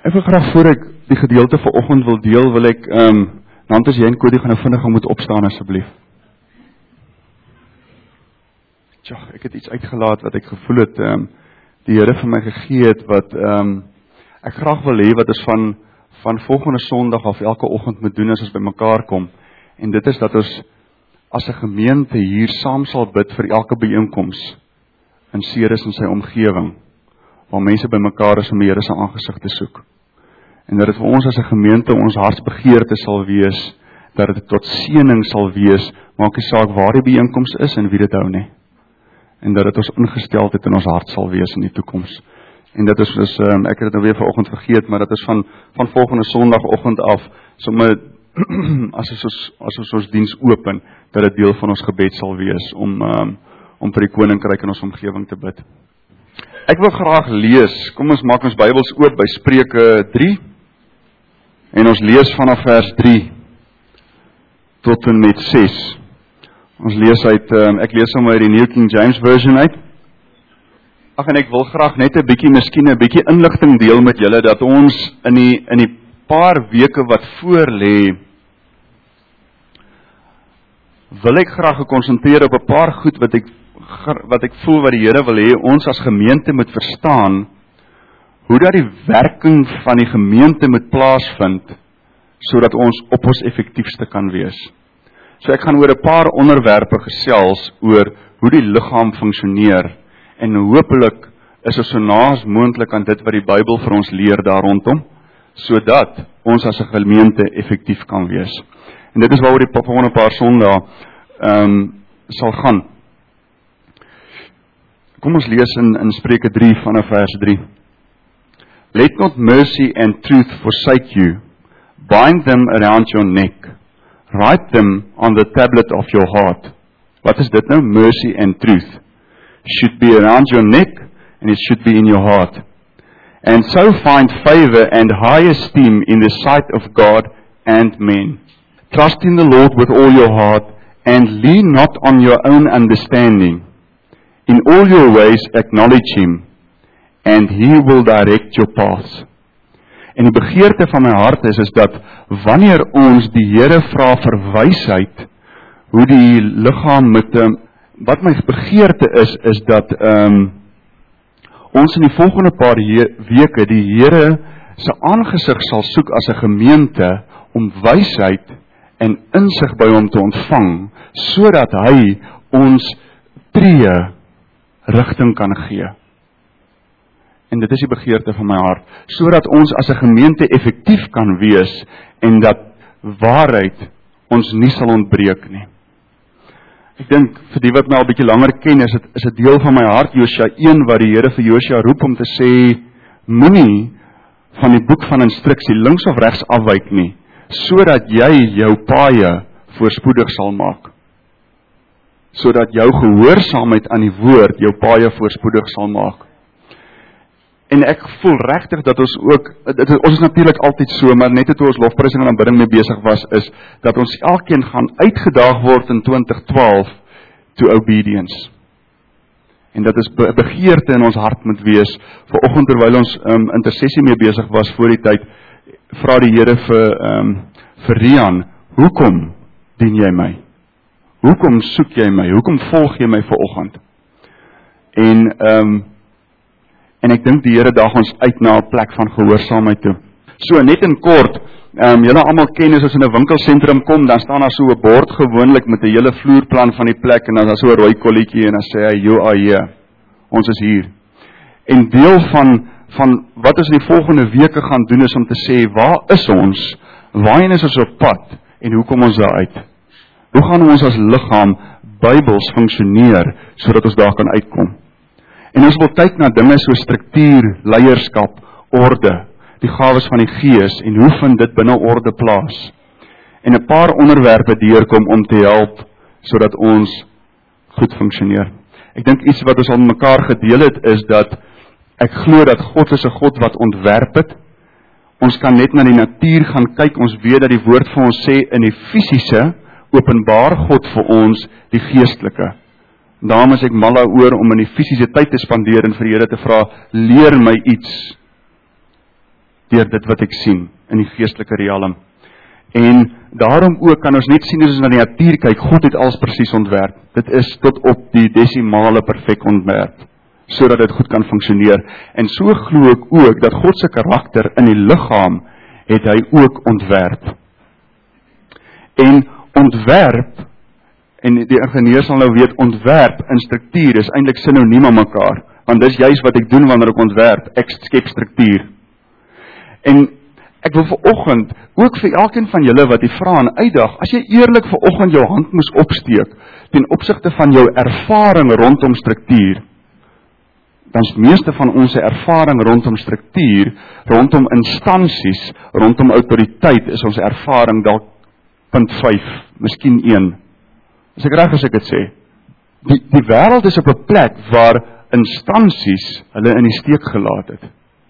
Ek wil graag voor ek die gedeelte vanoggend wil deel, wil ek, Nantes jy en Cody gaan nou vinnig moet opstaan asseblief. Tja, ek het iets uitgelaat wat ek gevoel het, die Here vir my gegee het, wat ek graag wil hê, wat ons van volgende Sondag af elke oggend moet doen as ons by mekaar kom. En dit is dat ons as 'n gemeente hier saam sal bid vir elke byeenkoms in Ceres en sy omgewing, waar mense by mekaar is om die Here se aangesig te soek. En dat dit vir ons as 'n gemeente ons hartsbegeerte sal wees, dat dit tot seëning sal wees, maak nie saak waar die byeenkoms is en wie dit hou nie. En dat dit ons ingesteldheid in ons hart sal wees in die toekoms. En dit is dus, ek het dit nou weer vanoggend vergeet, maar dit is van volgende Sondagoggend af, sommer as ons diens open, dat dit deel van ons gebed sal wees, om vir die koninkryk in ons omgewing te bid. Ek wil graag lees, kom ons maak ons Bybels oop by Spreuke 3, en ons lees vanaf vers 3, tot en met 6. Ons lees uit, ek lees hom uit die New King James Version uit. En ek wil graag net 'n bietjie inligting deel met julle, dat ons in die paar weke wat voor lê, wil ek graag gekonsentreer op 'n paar goed wat ek voel wat die Here wil hê ons as gemeente moet verstaan, hoe dat die werking van die gemeente moet plaasvind, sodat ons op ons effektiefste kan wees. So ek gaan oor 'n paar onderwerpe gesels oor hoe die liggaam funksioneer, en hopelik is ons so naas moontlik aan dit wat die Bybel vir ons leer daar rondom, sodat ons as 'n gemeente effektief kan wees. En dit is waaroor die volgende paar Sondae sal gaan. Kom ons lees in Spreuke 3 vanaf vers 3. Let not mercy and truth forsake you. Bind them around your neck. Write them on the tablet of your heart. Wat is dit nou? Mercy and truth. Should be around your neck, and it should be in your heart. And so find favor and high esteem in the sight of God and men. Trust in the Lord with all your heart, and lean not on your own understanding. In all your ways acknowledge Him, and He will direct your paths. En die begeerte van my hart is dat wanneer ons die Here vra vir wysheid, hoe die liggaam moet, wat my begeerte is dat ons in die volgende paar weke die Here se aangesig sal soek as 'n gemeente om wysheid en insig by hom te ontvang, sodat hy ons tree rigting kan gee. En dit is die begeerte van my hart, sodat ons as 'n gemeente effektief kan wees, en dat waarheid ons nie sal ontbreek nie. Ek dink, vir die wat my al 'n bietjie langer ken, is dit deel van my hart, Josua 1, waar die Here vir Josua roep om te sê, moenie van die boek van instruksie links of regs afwyk nie, sodat jy jou paaie voorspoedig sal maak. Sodat jou gehoorsaamheid aan die woord jou paaie voorspoedig sal maak. En ek voel regtig dat ons ook, ons is natuurlik altyd so, maar net toe ons lofprysing en aanbidding mee besig was, is dat ons elkeen gaan uitgedaag word in 2012 to obedience. En dat is begeerte in ons hart moet wees. Vanoggend terwyl ons intersessie mee besig was voor die tyd, vra die Here vir Rian, hoekom dien jy my? Hoekom soek jy my? Hoekom volg jy my vanoggend? En ek dink die Here daag ons uit na 'n plek van gehoorsaamheid toe. So net in kort, julle almal ken as ons in 'n winkelsentrum kom, dan staan daar so 'n bord gewoonlik met 'n hele vloerplan van die plek, en dan is daar so 'n rooi kolletjie, en dan sê hy, you are here. Ons is hier. En deel van wat ons in die volgende weke gaan doen, is om te sê, waar is ons? Waarheen is ons op pad? En hoe kom ons daar uit? Hoe gaan ons as liggaam Bybels funksioneer, sodat ons daar kan uitkom? En ons wil kyk na dinge so struktuur, leierskap, orde, die gawes van die Gees, en hoe vind dit binne orde plaas? En 'n paar onderwerpe deurkom om te help, sodat ons goed funksioneer. Ek dink iets wat ons al mekaar gedeel het, is dat ek glo dat God is 'n God wat ontwerp het. Ons kan net na die natuur gaan kyk, ons weet dat die woord vir ons sê, in die fisiese, openbaar God vir ons die geestelike. Daarom is ek mal daaroor om in die fisiese tyd te spandeer en vir die Here te vra, leer my iets. deur dit wat ek sien in die geestelike realm. En daarom ook kan ons net sien as ons na die natuur kyk, God het alles presies ontwerp. Dit is tot op die desimale perfek ontwerp, sodat dit goed kan funksioneer. En so glo ek ook dat God se karakter in die liggaam het hy ook ontwerp. En ontwerp, en die ingenieur sal nou weet, ontwerp en struktuur is eintlik sinoniem aan mekaar, want dis juist wat ek doen wanneer ek ontwerp, ek skep struktuur. En ek wil vanoggend, ook vir elkeen van julle wat die vrae en uitdag, as jy eerlik vanoggend jou hand moes opsteek, ten opsigte van jou ervaring rondom struktuur, dan is meeste van ons ervaring rondom struktuur, rondom instansies, rondom autoriteit, is ons ervaring dalk punt 5, miskien 1. Is ek reg as ek dit sê? Die wêreld is op 'n plek waar instansies hulle in die steek gelaat het.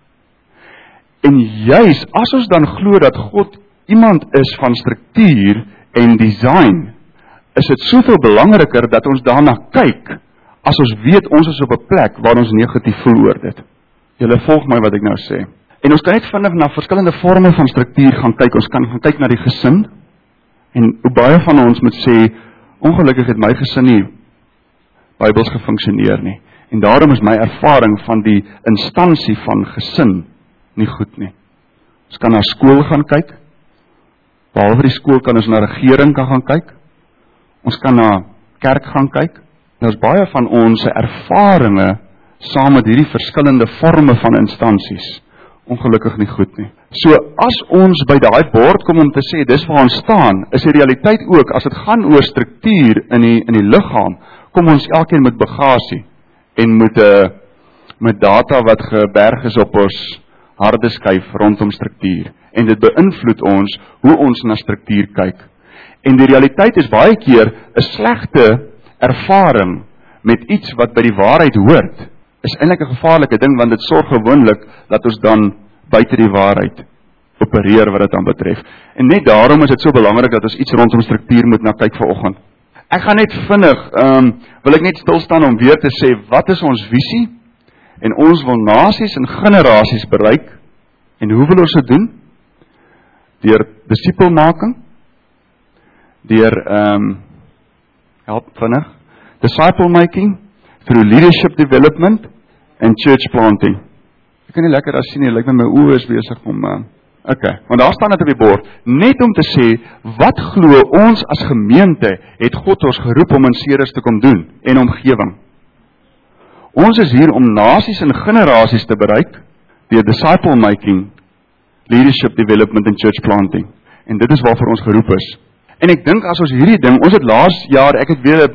En juis, as ons dan glo dat God iemand is van struktuur en design, is dit soveel belangriker dat ons daarna kyk, as ons weet ons is op 'n plek waar ons negatief voel oor dit. Julle volg my wat ek nou sê. En ons kan net vinnig na verskillende vorme van struktuur gaan kyk. Ons kan gaan kyk na die gesin, en hoe baie van ons moet sê, ongelukkig het my gesin nie Bybels gefunksioneer nie. En daarom is my ervaring van die instansie van gesin nie goed nie. Ons kan na skool gaan kyk. Behalwe die skool kan ons na regering gaan kyk. Ons kan na kerk gaan kyk. Nou is baie van ons ervarings saam met hierdie verskillende vorme van instansies ongelukkig nie goed nie. So as ons by daai bord kom om te sê dis waar ons staan, is die realiteit ook as dit gaan oor struktuur in die liggaam, kom ons elkeen met bagasie en met data wat geberg is op ons harde skyf rondom struktuur. En dit beïnvloed ons hoe ons na struktuur kyk. En die realiteit is baie keer 'n slegte ervaring met iets wat by die waarheid hoort, is eintlik 'n gevaarlike ding, want dit sorg gewoonlik dat ons dan buite die waarheid opereer wat dit dan betref. En net daarom is dit so belangrik dat ons iets rondom struktuur moet na kyk vanoggend. Ek gaan net vinnig, wil ek net stil staan om weer te sê, wat is ons visie? En ons wil nasies en generasies bereik. En hoe wil ons dit doen? Deur disipelmaking, deur help vinnig, disciple making, through leadership development and church planting. Ek kan nie lekker as sien nie, lyk my oë is besig om okay, want daar staan dit op die bord, net om te sê, wat glo ons as gemeente het God ons geroep om in Ceres te kom doen en omgewing. Ons is hier om nasies en generasies te bereik deur disciple making, leadership development en church planting. En dit is waarvoor ons geroep is. En ek dink as ons hierdie ding, ons het laas jaar, ek het weer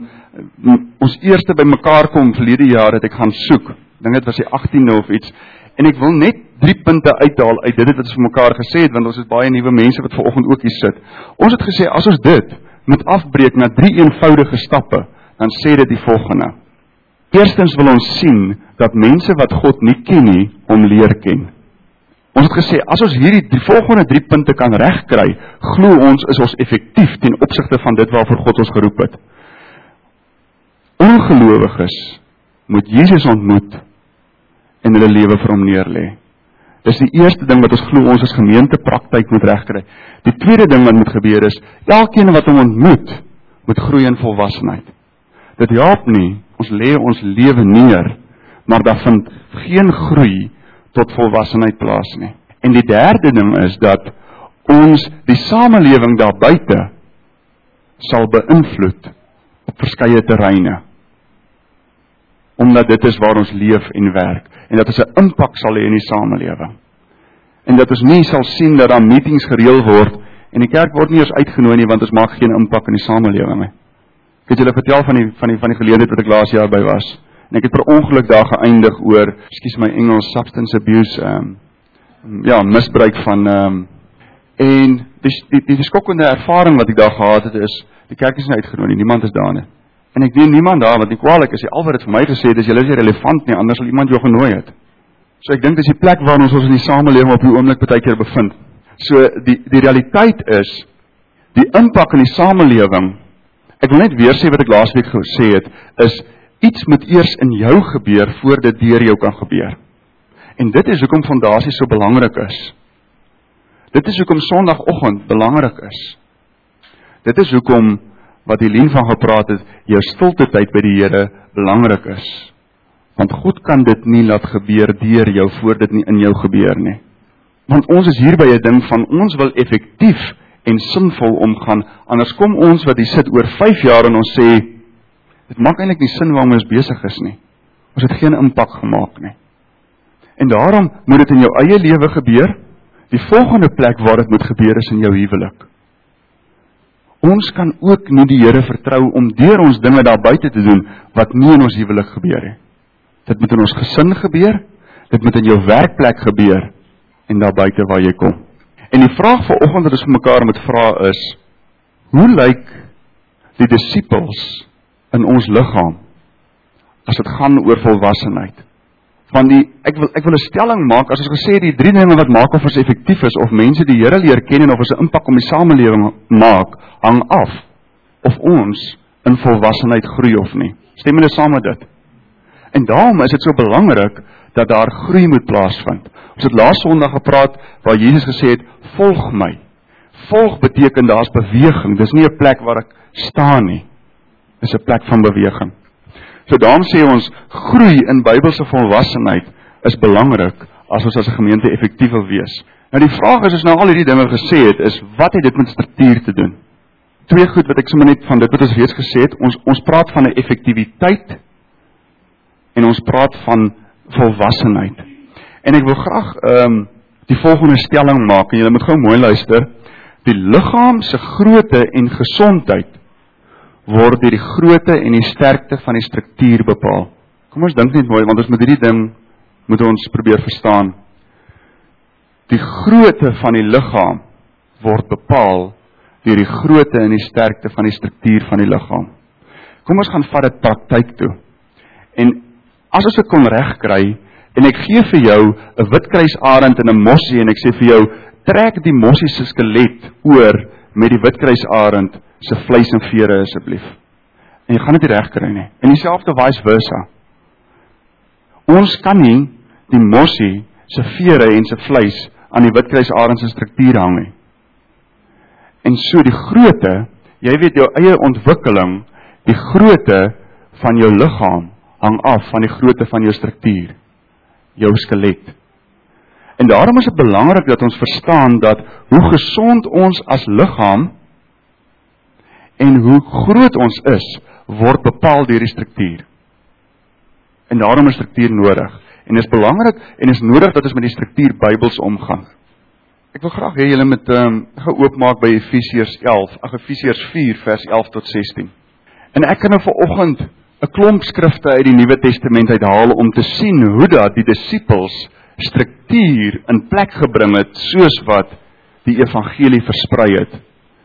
ons eerste by mekaar kom verlede jaar het ek gaan soek. Ek dink dit was die 18de of iets. En ek wil net 3 punte uithaal uit dit wat ons vir mekaar gesê het, want ons is baie nuwe mense wat vanoggend ook hier sit. Ons het gesê as ons dit moet afbreek na 3 eenvoudige stappe, dan sê dit die volgende. Eerstens wil ons sien dat mense wat God nie ken nie, hom leer ken. Ons het gesê, as ons die volgende 3 punte kan regkry, glo ons is ons effektief ten opsigte van dit waarvoor God ons geroep het. Ongelowiges moet Jesus ontmoet en hulle lewe vir hom neerlê. Dis die eerste ding wat ons glo ons as gemeente praktyk moet regkry. Die tweede ding wat moet gebeur is, elkeen wat hom ontmoet, moet groei in volwassenheid. Dit help nie, ons lê ons lewe neer, maar daar vind geen groei tot volwassenheid plaas nie. En die derde ding is dat ons die samelewing daar buite sal beïnvloed op verskeie terreine. Omdat dit is waar ons leef en werk. En dat ons 'n impak sal hê in die samelewing. En dat ons nie sal sien dat daar meetings gereël word, en die kerk word nie eens uitgenooi nie, want ons maak geen impak in die samelewing nie. Ek het julle vertel van die geleentheid wat ek laas jaar by was. En ek het per ongeluk daar geëindig oor, ekskuus my Engels, substance abuse, misbruik van, en die skokkende ervaring wat ek daar gehad het is, die kerk is nie uitgenooi nie, niemand is daar nie. En ek neem niemand daar, wat nie kwalijk is, al wat het vir my gesê het, is julle is nie relevant nie, anders sal iemand jou genooi het. So ek dink dis die plek waar ons in die samelewing op die oomblik baie keer bevind. So die realiteit is, die impak in die samelewing, ek wil net weer sê wat ek laasweek gesê het, is iets moet eers in jou gebeur, voor dit deur jou kan gebeur. En dit is hoekom fondasie so belangrik is. Dit is hoekom Sondagoggend belangrik is. Dit is hoekom, wat Helene van gepraat het, jou stilte tyd by die Here belangrik is. Want God kan dit nie laat gebeur deur jou, voor dit nie in jou gebeur nie. Want ons is hier by 'n ding van, ons wil effektief en sinvol omgaan, anders kom ons wat hier sit oor 5 jaar en ons sê, dit maak eintlik nie sin waarom ons besig is nie. Ons het geen impak gemaak nie. En daarom moet dit in jou eie lewe gebeur. Die volgende plek waar dit moet gebeur is in jou huwelik. Ons kan ook nie die Here vertrou om deur ons dinge daar buite te doen, wat nie in ons huwelik gebeur nie. Dit moet in ons gesin gebeur, dit moet in jou werkplek gebeur, en daar buite waar jy kom. En die vraag vanoggend wat ons vir mekaar moet vra is, hoe lyk die disippels in ons liggaam, as dit gaan oor volwassenheid? Want ek wil 'n stelling maak, as ons gesê die 3 dinge wat maak of ons effektief is, of mense die Here leer ken en of ons 'n impak om die samelewing maak, hang af of ons in volwassenheid groei of nie. Stem julle saam met dit? En daarom is dit so belangrik dat daar groei moet plaasvind. Ons het laas Sondag gepraat waar Jesus gesê het, volg my. Volg beteken daar's beweging. Dis nie 'n plek waar ek staan nie. Dis 'n plek van beweging. So daarom sê ons, groei in Bybelse volwassenheid is belangrik as ons as 'n gemeente effektief wil wees. Nou die vraag is, as nou al hierdie dinge gesê het, is wat het dit met struktuur te doen? 2 goed wat ek sommer net van dit wat ons reeds gesê het, ons praat van 'n effektiwiteit en ons praat van volwassenheid. En ek wil graag die volgende stelling maak, en julle moet gou mooi luister. Die liggaam se grootte en gesondheid word deur die grootte en die sterkte van die struktuur bepaal. Kom ons dink net mooi, want ons met hierdie ding moet ons probeer verstaan. Die grootte van die liggaam word bepaal deur die grootte en die sterkte van die struktuur van die liggaam. Kom ons gaan vat dit praktyk toe. En as ons dit kon regkry, en ek gee vir jou 'n witkruisarend en 'n mossie, en ek sê vir jou, trek die mossie se skelet oor met die witkruisarend se vleis en vere asseblief. En jy gaan dit regkry nie. En dieselfde vice versa. Ons kan nie die mossie se vere en se vleis aan die witkruisarend se struktuur hang nie. En so die grootte, jy weet jou eie ontwikkeling, die grootte van jou liggaam hang af van die grootte van jou struktuur, jou skelet. En daarom is dit belangrik dat ons verstaan dat hoe gesond ons as liggaam en hoe groot ons is, word bepaal deur die struktuur. En daarom is struktuur nodig. En dit is belangrik en is nodig dat ons met die struktuur Bybels omgaan. Ek wil graag hê julle moet gou oopmaak by Efesiërs 4 vers 11 tot 16. En ek kan nou vanoggend 'n klomp skrifte uit die Nuwe Testament uithaal om te sien hoe dat die disippels struktuur in plek gebring het, soos wat die evangelie versprei het.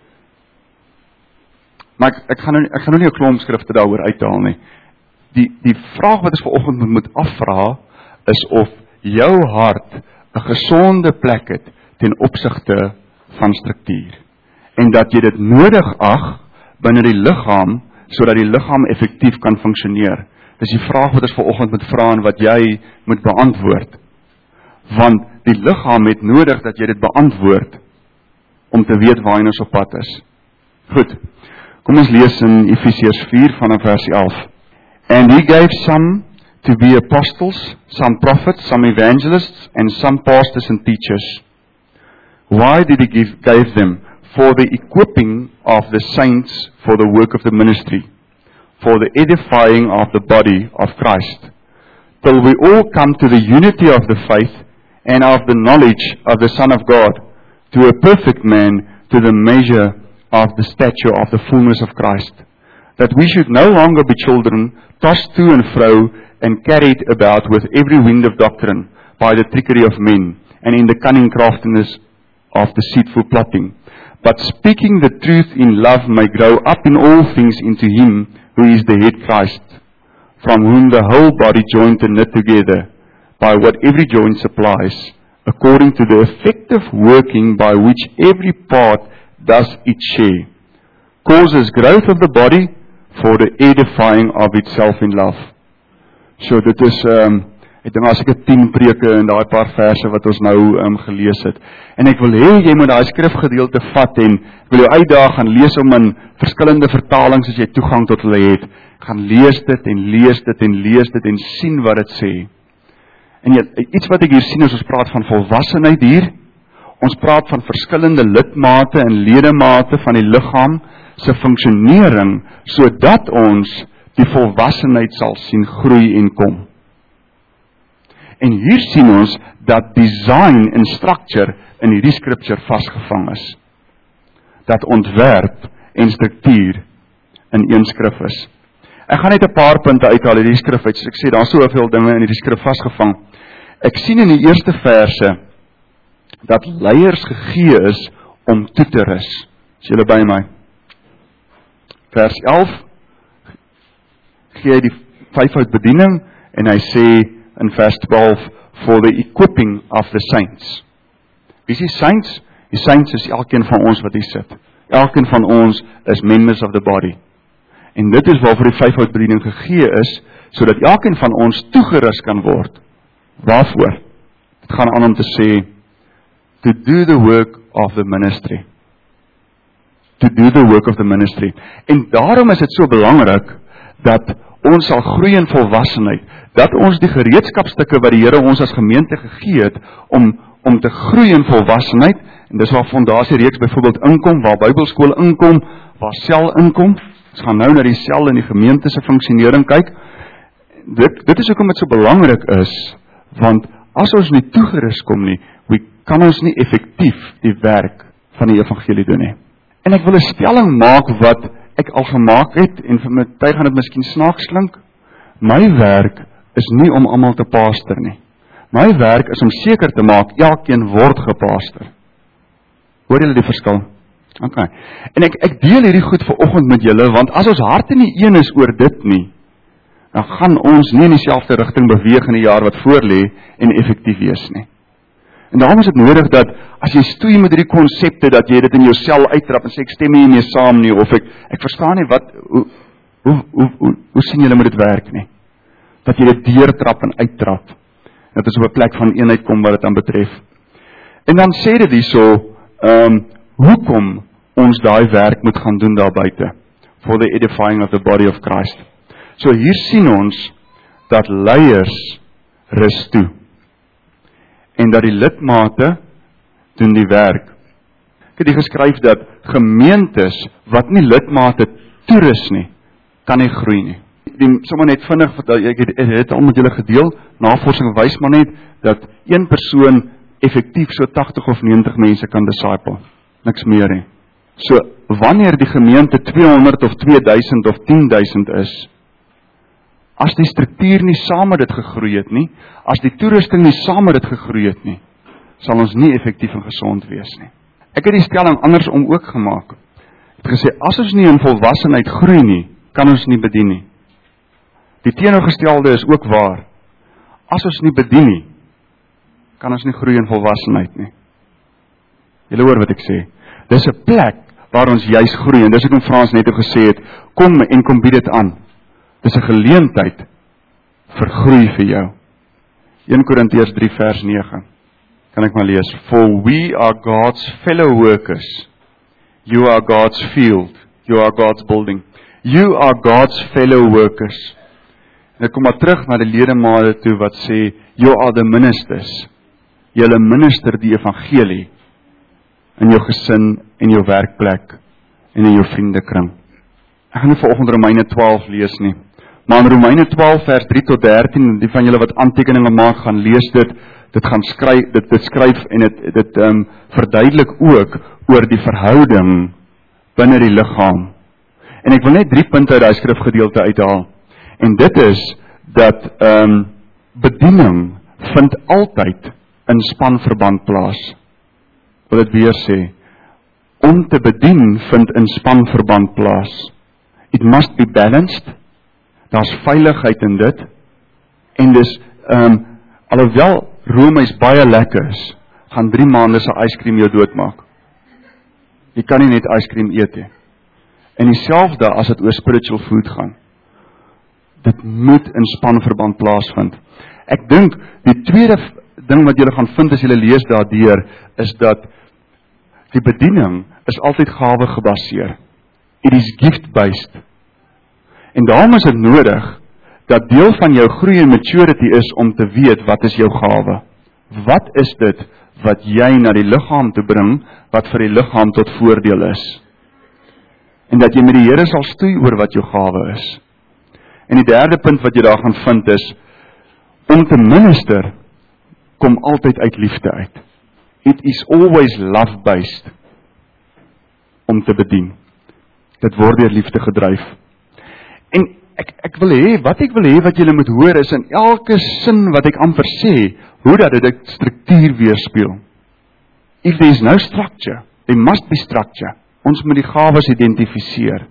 Maar ek gaan nou nie 'n klomp skrifte daaroor uithaal nie. Die vraag wat ons vanoggend moet afvra, is of jou hart 'n gesonde plek het ten opsigte van struktuur. En dat jy dit nodig ag binne die liggaam, sodat die liggaam effektief kan funksioneer. Dis die vraag wat ons vanoggend moet vra en wat jy moet beantwoord. Want die liggaam het nodig dat jy dit beantwoord om te weet waarheen ons op pad is. Goed, kom ons lees in Efesiërs 4 vanaf vers 11. And he gave some to be apostles, some prophets, some evangelists, and some pastors and teachers. Why did he give them? For the equipping of the saints for the work of the ministry, for the edifying of the body of Christ, till we all come to the unity of the faith and of the knowledge of the Son of God, to a perfect man, to the measure of the stature of the fullness of Christ, that we should no longer be children, tossed to and fro, and carried about with every wind of doctrine, by the trickery of men, and in the cunning craftiness of deceitful plotting, but speaking the truth in love may grow up in all things into him who is the head, Christ, from whom the whole body joined and knit together, by what every joint supplies, according to the effective working by which every part does its share, causes growth of the body for the edifying of itself in love. So dit is Ek dink as ek 10 preke in daai paar verse wat ons nou gelees het. En ek wil hê jy moet daai skrifgedeelte vat en ek wil jou uitdaag gaan lees om in verskillende vertalings as jy toegang tot hulle het. Gaan lees dit en lees dit en lees dit en sien wat dit sê. En iets wat ek hier sien is ons praat van volwassenheid hier. Ons praat van verskillende lidmate en ledemate van die liggaam se funksionering sodat ons die volwassenheid sal sien groei en kom. En hier sien ons dat design en structure in hierdie scripture vasgevang is. Dat ontwerp en struktuur in een skrif is. Ek gaan net 'n paar punte uithaal uit die skrif uit. Soos ek sê, daar's soveel dinge in hierdie skrif vasgevang. Ek sien in die eerste verse dat leiers gegee is om toe te rus. Is julle by my? Vers 11 gee hy die 5-voud bediening en hy sê in vers 12 for the equipping of the saints. Wie is die saints? Die saints is elkeen van ons wat hier sit. Elkeen van ons is members of the body. En dit is waarvoor die 5-voud bediening gegee is, sodat elkeen van ons toegerus kan word. Waarvoor? Dit gaan aan om te sê to do the work of the ministry. To do the work of the ministry. En daarom is dit so belangrik dat ons sal groei in volwassenheid, dat ons die gereedskapstukke wat die Here ons as gemeente gegee het om te groei in volwassenheid, en dis waar fondasie reeks byvoorbeeld inkom, waar Bybelskool inkom, waar sel inkom. Ons gaan nou na die sel en die gemeente se funksionering kyk. Dit is hoekom dit so belangrik is, want as ons nie toegerus kom nie, kan ons nie effektief die werk van die evangelie doen nie. En ek wil 'n stelling maak wat ek al gemaak het, en vir my tyd gaan dit miskien snaaks klink. My werk is nie om almal te paaster nie. My werk is om seker te maak, elkeen word gepaaster. Hoor julle die verskil? Okay. En ek deel hierdie goed vanoggend met julle, want as ons harte nie een is oor dit nie, dan gaan ons nie in dieselfde rigting beweeg in die jaar wat voorlê en effektief wees nie. En daarom is dit nodig dat, as jy stoei met hierdie konsepte, dat jy dit in jou sel uittrap en sê, ek stem nie mee saam nie, of ek verstaan nie, hoe sien julle moet dit werk nie? Dat jy dit deurtrap en uittrap. Dat is op 'n plek van eenheid kom wat dit aan betref. En dan sê dit hierso, hoekom ons daai werk moet gaan doen daar buite? For the edifying of the body of Christ. So hier sien ons, dat leiers rus toe. En dat die lidmate doen die werk. Ek het hier geskryf dat gemeentes wat nie lidmate toerus nie, kan nie groei nie. Sommer net vinnig, ek het al met julle gedeel, navorsing wys maar net, dat een persoon effektief so 80 of 90 mense kan disciple. Niks meer nie. So, wanneer die gemeente 200 of 2000 of 10.000 is, as die struktuur nie saam met dit gegroei het nie, as die toerusting nie saam met dit gegroei het nie, sal ons nie effektief en gesond wees nie. Ek het die stelling andersom ook gemaak. Ek het gesê, as ons nie in volwassenheid groei nie, kan ons nie bedien nie. Die teenoorgestelde is ook waar. As ons nie bedien nie, kan ons nie groei in volwassenheid nie. Julle hoor wat ek sê. Dis 'n plek waar ons juis groei, en dis ek in Frans net gesê het, kom bied dit aan. Dis 'n geleentheid vir groei vir jou. 1 Korintiërs 3 vers 9. Kan ek maar lees? For we are God's fellow workers. You are God's field. You are God's building. You are God's fellow workers. En ek kom maar terug na die ledemate toe wat sê, you are the ministers. Julle minister die evangelie in jou gesin, in jou werkplek en in jou vriendekring. Ek gaan nie vanoggend Romeine 12 lees nie. Maar in Romeine 12 vers 3 tot 13, die van julle wat aantekeninge maak, gaan lees dit gaan skryf, dit skryf en dit verduidelik ook oor die verhouding binne die liggaam. En ek wil net 3 punte uit daai skrifgedeelte uithaal. En dit is dat bediening vind altyd in spanverband plaas. Wil dit weer sê, om te bedien vind in spanverband plaas. It must be balanced. Daar's veiligheid in dit. En dis alhoewel roomys baie lekker is, gaan 3 maande se yskriem jou doodmaak. Jy kan nie net yskriem eet nie. En dieselfde as dit oor spiritual food gaan. Dit moet in spanverband plaasvind. Ek dink die tweede ding wat julle gaan vind as julle lees daardeur, is dat die bediening is altyd gawe gebaseer. It is gift-based. En daarom is dit nodig dat deel van jou groei en maturity is om te weet wat is jou gawe. Wat is dit wat jy na die liggaam toe bring, wat vir die liggaam tot voordeel is? En dat jy met die Here sal stoei oor wat jou gawe is. En die derde punt wat jy daar gaan vind is, om te minister, kom altyd uit liefde uit. It is always love-based, om te bedien. Dit word deur liefde gedryf. En ek wil hê, wat julle moet hoor is, in elke sin wat ek amper sê, hoe dat dit struktuur weerspieël. If there is no structure, there must be structure. Ons moet die gawes identifiseer.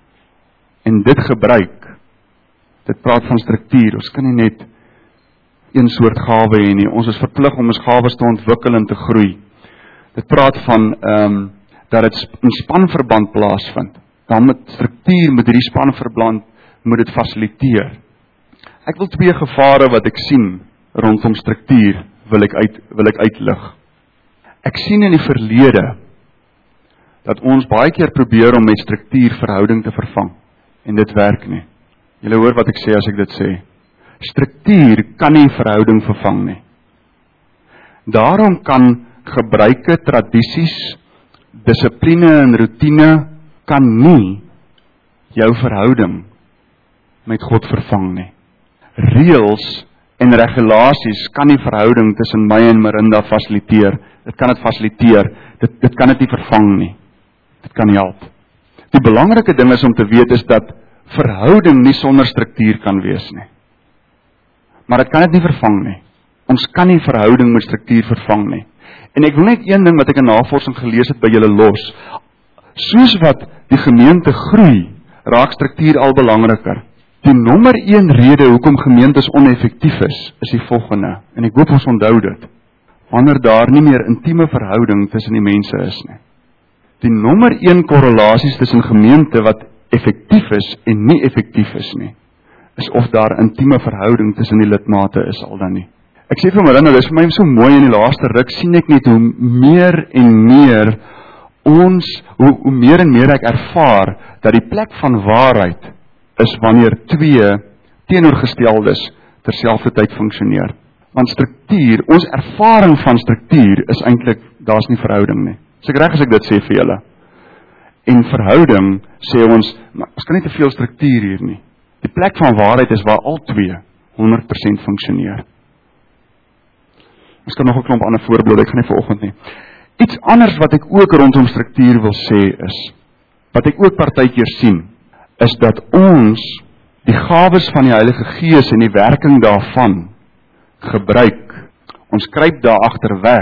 En dit gebruik. Dit praat van struktuur. Ons kan nie net een soort gawe hê nie. Ons is verplig om ons gawes te ontwikkel en te groei. Dit praat van dat dit in spanverband plaasvind. Dan met struktuur moet hierdie spanverband moet dit fasiliteer. Ek wil twee gevare wat ek sien rondom struktuur wil ek uitlig. Ek sien in die verlede dat ons baie keer probeer om met struktuur verhouding te vervang en dit werk nie. Julle hoor wat ek sê as ek dit sê. Struktuur kan nie verhouding vervang nie. Daarom kan gebruike, tradisies, dissipline en routine kan nie jou verhouding met God vervang nie. Reëls en regulasies kan nie verhouding tussen my en Marinda fasiliteer. Dit kan dit fasiliteer. Dit kan dit nie vervang nie. Dit kan nie help. Die belangrike ding is om te weet is dat verhouding nie sonder struktuur kan wees nie. Maar dit kan dit nie vervang nie. Ons kan nie verhouding met struktuur vervang nie. En ek wil net een ding wat ek in navorsing gelees het by julle los. Soos wat die gemeente groei, raak struktuur al belangriker. Die nommer 1 rede hoekom gemeentes oneffektief is die volgende. En ek hoop ons onthou dit. Wanneer daar nie meer intieme verhouding tussen die mense is nie. Die nommer 1 korrelasies tussen gemeente wat effektief is en nie effektief is nie, is of daar intieme verhouding tussen die lidmate is al dan nie. Ek sê vir Marinda, dit is vir my so mooi in die laaste ruk, sien ek net hoe meer en meer hoe meer en meer ek ervaar, dat die plek van waarheid is wanneer twee teenoorgesteldes terselfdertyd funksioneer. Want struktuur, ons ervaring van struktuur is eintlik, daar's nie verhouding nie. Is ek reg as ek dit sê vir julle? En verhouding sê ons kan nie te veel struktuur hier nie. Die plek van waarheid is waar al twee 100% funksioneer. Ons kan nog 'n klomp ander voorbeelde, ek gaan nie vanoggend nie. Iets anders wat ek ook rondom struktuur wil sê is, wat ek ook partykeer sien, is dat ons die gawes van die Heilige Gees en die werking daarvan gebruik. Ons kruip daar agter weg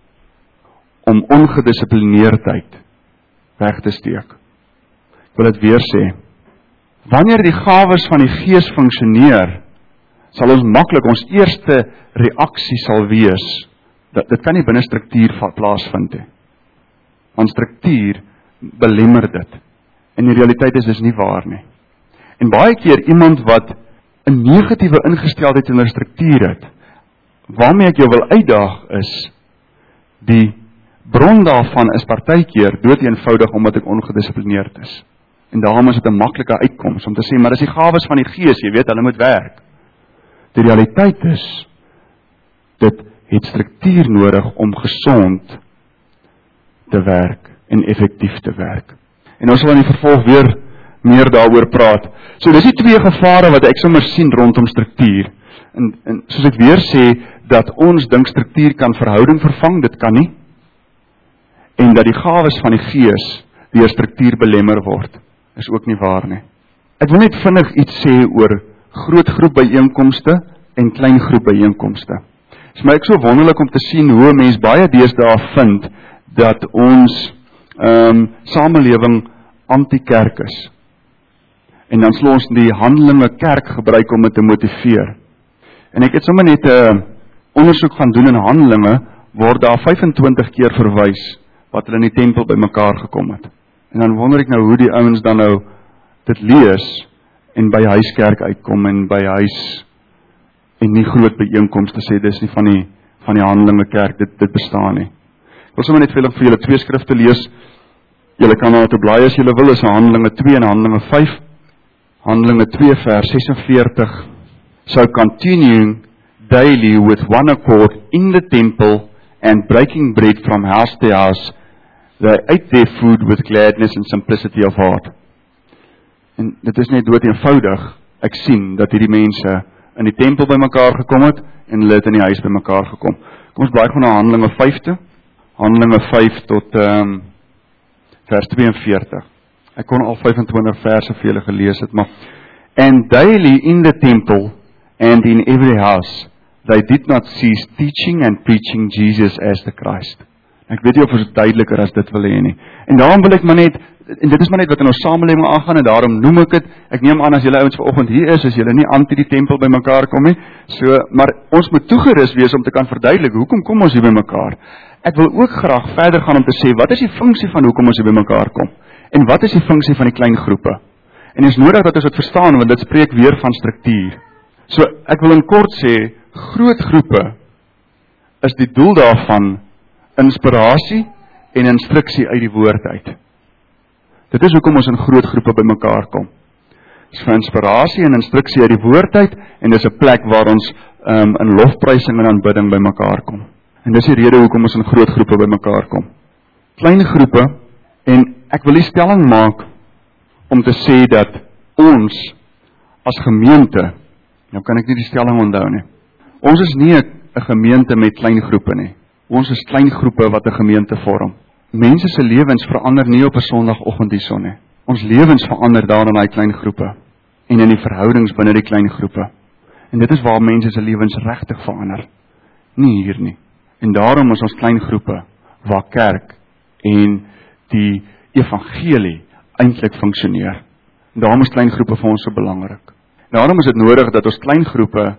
om ongedissiplineerdheid weg te steek. Ek wil dit weer sê. Wanneer die gawes van die Gees funksioneer, sal ons maklik, ons eerste reaksie sal wees, dit kan nie binne struktuur plaasvind nie. Want struktuur belemmer dit. En die realiteit is nie waar nie. En baie keer iemand wat 'n negatiewe ingesteldheid teenoor struktuur het, waarmee ek jou wil uitdaag is, die bron daarvan is partykeer doeteenvoudig omdat ek ongedissiplineerd is. En daarom is dit 'n maklike uitkoms om te sê, maar dis die gawes van die Gees, jy weet, hulle moet werk. Die realiteit is, dit het struktuur nodig om gesond te werk en effektief te werk. En ons sal in die vervolg weer meer daaroor praat. So dis die twee gevare wat ek sommer sien rondom struktuur. En soos ek weer sê, dat ons dink struktuur kan verhouding vervang, dit kan nie. En dat die gawes van die Gees deur struktuur belemmer word, is ook nie waar nie. Ek wil net vinnig iets sê oor groot groep byeenkomste en klein groep byeenkomste. Dit is my ook so wonderlik om te sien hoe 'n mens baie deesdae vind dat ons samelewing anti-kerk is. En dan sal ons die Handelinge kerk gebruik om dit te motiveer. En ek het sommer net 'n ondersoek gaan doen in Handelinge, word daar 25 keer verwys wat hulle in die tempel bymekaar gekom het. En dan wonder ek nou hoe die ouens dan nou dit lees en by huiskerk uitkom en by huis en nie groot byeenkomste sê, dis nie van die Handelinge Kerk, dit bestaan nie. Ek wil sommer net vir julle 2 skrifte lees. Julle kan na toe blaai as julle wil, is Handelinge 2 en Handelinge 5. Handelinge 2 vers 46. So continuing daily with one accord in the temple and breaking bread from house to house, they ate their food with gladness and simplicity of heart. En dit is net dood eenvoudig. Ek sien dat hierdie mense in die tempel bymekaar gekom het en hulle het in die huis bymekaar gekom. Kom ons blaai gewoon na Handelinge 5 toe. Handelinge 5 tot vers 42. Ek kon al 25 verse vir julle gelees het, maar and daily in the temple and in every house they did not cease teaching and preaching Jesus as the Christ. Ek weet nie of ons duideliker as dit wil hê nie. En daarom wil ek maar net, en dit is maar net wat in ons samelewing aangaan, en daarom noem ek dit. Ek neem aan as julle ouens vanoggend hier is julle nie anti die tempel by mekaar kom nie. So, maar ons moet toegerus wees om te kan verduidelik, hoekom kom ons hier by mekaar? Ek wil ook graag verder gaan om te sê, wat is die funksie van hoekom ons hier by mekaar kom? En wat is die funksie van die klein groepe? En is nodig dat ons dit verstaan, want dit spreek weer van struktuur. So, ek wil in kort sê, groot groepe is die doel daarvan inspirasie en instruksie uit die woord uit. Dit is hoekom ons in groot groepe by mekaar kom. Dit is vir inspirasie en instruksie uit die woord uit, en dit is 'n plek waar ons in lofprysing en aanbidding by mekaar kom. En dis die rede hoekom ons in groot groepe by mekaar kom. Klein groepe, en ek wil die stelling maak om te sê dat ons as gemeente, nou kan ek nie die stelling onthou nie, ons is nie 'n gemeente met klein groepe nie. Ons is klein groepe wat 'n gemeente vorm. Mense se lewens verander nie op 'n Sondagoggend hierson nie. Ons lewens verander daar in daai klein groepe en in die verhoudings binne die klein groepe. En dit is waar mense se lewens regtig verander. Nie hier nie. En daarom is ons klein groepe waar kerk en die evangelie eintlik funksioneer. En daarom is klein groepe vir ons so belangrik. Daarom is dit nodig dat ons klein groepe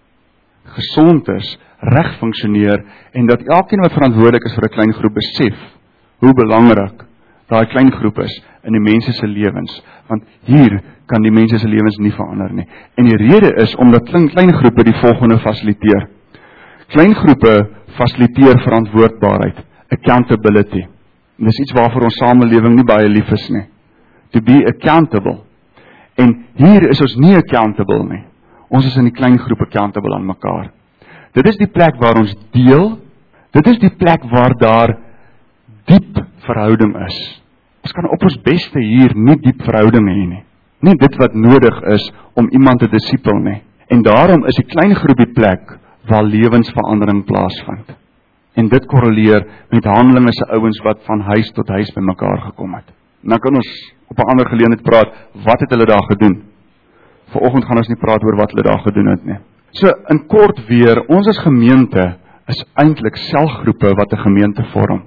gesond is, reg funksioneer, en dat elkeen wat verantwoordelik is vir 'n klein groep besef hoe belangrik daai klein groep is in die mense se lewens, want hier kan die mense se lewens nie verander nie. En die rede is omdat klein groepe die volgende fasiliteer. Klein groepe fasiliteer verantwoordbaarheid, accountability. En dis iets waarvoor ons samelewing nie baie lief is nie. To be accountable. En hier is ons nie accountable nie. Ons is in die klein groep accountable aan mekaar. Dit is die plek waar ons deel, dit is die plek waar daar diep verhouding is. Ons kan op ons beste hier nie diep verhouding hê nie. Nie dit wat nodig is om iemand te disipel nie. En daarom is die klein groep die plek waar lewensverandering plaasvind. En dit korreleer met Handelinge se ouens wat van huis tot huis by mekaar gekom het. En dan kan ons op 'n ander geleentheid praat, wat het hulle daar gedoen? Vanoggend gaan ons nie praat oor wat hulle daar gedoen het nie. So, in kort weer, ons as gemeente is eintlik selgroepe wat 'n gemeente vorm.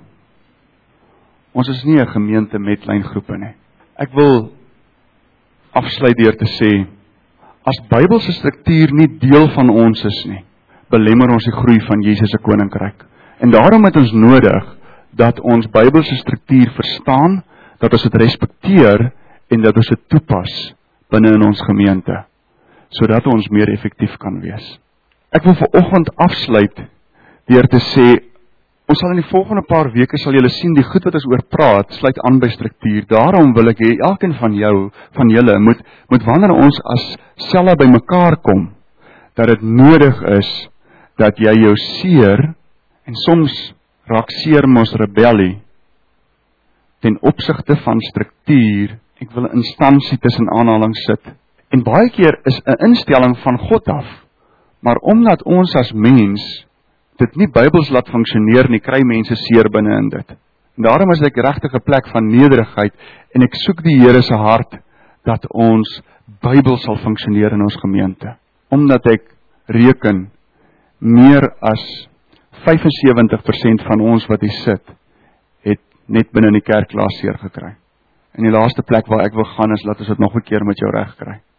Ons is nie 'n gemeente met klein groepe nie. Ek wil afsluit deur te sê, as Bybelse struktuur nie deel van ons is nie, belemmer ons die groei van Jesus se koninkryk. En daarom het ons nodig dat ons Bybelse struktuur verstaan, dat ons dit respekteer en dat ons dit toepas binne in ons gemeente, sodat ons meer effektief kan wees. Ek wil vanoggend afsluit deur te sê, ons sal in die volgende paar weke sal julle sien die goed wat ons oor praat, sluit aan by struktuur. Daarom wil ek hê elkeen van julle moet wanneer ons as selle by mekaar kom, dat dit nodig is dat jy jou seer, en soms raak seer mos rebellie, ten opsigte van struktuur, ek wil 'n instansie tussen aanhalings sit. En baie keer is 'n instelling van God af, maar omdat ons as mens dit nie Bybels laat funksioneer nie, kry mense seer binne in dit. En daarom is ek regtig 'n plek van nederigheid, en ek soek die Here se hart dat ons Bybel sal funksioneer in ons gemeente. Omdat ek reken, meer as 75% van ons wat hier sit, het net binne in die kerk laas seer gekry. En die laaste plek waar ek wil gaan is, laat ons dit nog 'n keer met jou reg kry.